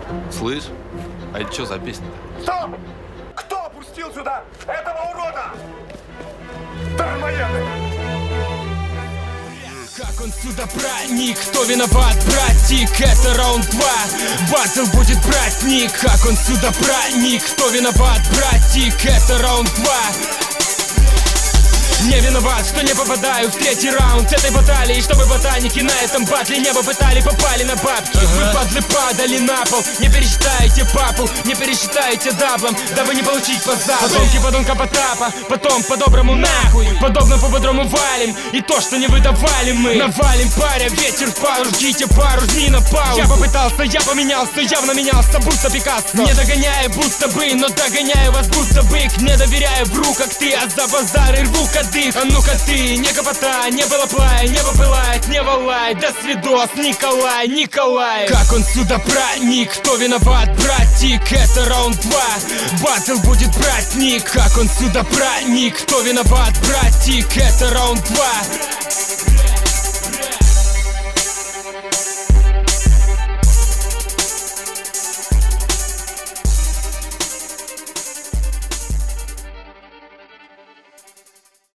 Слышь, а это что за песня-то? Стоп! Кто опустил сюда этого урода? Дармоеды! Как он сюда проник? Кто виноват, братик? Это раунд 2. Батл будет братник. Как он сюда проник? Кто виноват, братик? Это раунд 2. Не виноват, что не попадаю в третий раунд этой баталии. Чтобы ботаники на этом батле небо пытали, попали на бабки. Вы, падлы, падали на пол. Не пересчитаете папу, не пересчитаете даблом, дабы не получить по запу. Подонки, подонка Потапа, потом по-доброму нахуй. Подобно по-бодрому валим, и то, что не выдавали мы. Навалим паря, ветер в пару, ждите пару, жми на паузу. Я попытался, я поменялся, явно менялся, будто Пикассо. Не догоняя, будто бы, но догоняю вас, будто бык. Не доверяю, вру, как ты, а за базары рву кадык. А ну-ка ты, не копота, не балаплай, небо пылает, не валай. До свидос, Николай, Николай. Как он сюда проник? Кто виноват, братик? Это раунд 2. Батл будет братник. Как он сюда проник? Кто виноват, братик? Это раунд 2.